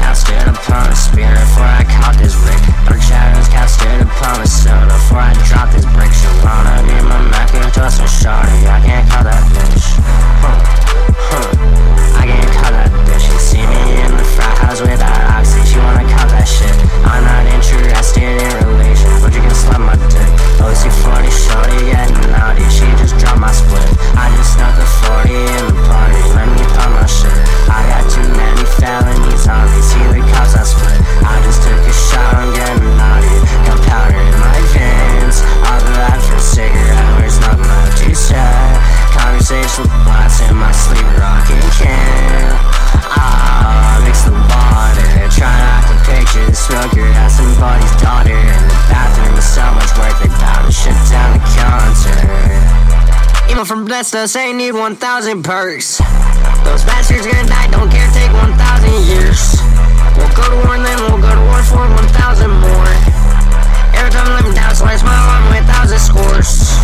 casted upon a spear before I caught this rig. Dark shadows casted upon the soda before I dropped this brick. She wanna be my Macintosh and shawty, I can't call that bitch. I can't call that bitch. She see me in the frat house with that oxy, she wanna call that shit. I'm not interested in relations, but you can slap my dick. OC40 shorty getting naughty, she just dropped my split. I just snuck a 40 in the party, let me pop my shit. I got too many felonies on me, see the cops I split. I just took a shot, I'm getting naughty. Got powder in my veins, all the life for a cigarette, there's nothing left to say. Conversational thoughts in my sleep, rocking can. Mix the water, try not to picture the smoker as somebody's daughter. In the bathroom is so much work, they bout to shut down the concert. Email from Blesta saying need 1,000 perks. Those bastards gonna die, don't care, take 1,000 years. We'll go to war and then we'll go to war for 1,000 more. Every time I let me down, so I smile on 1,000 scores.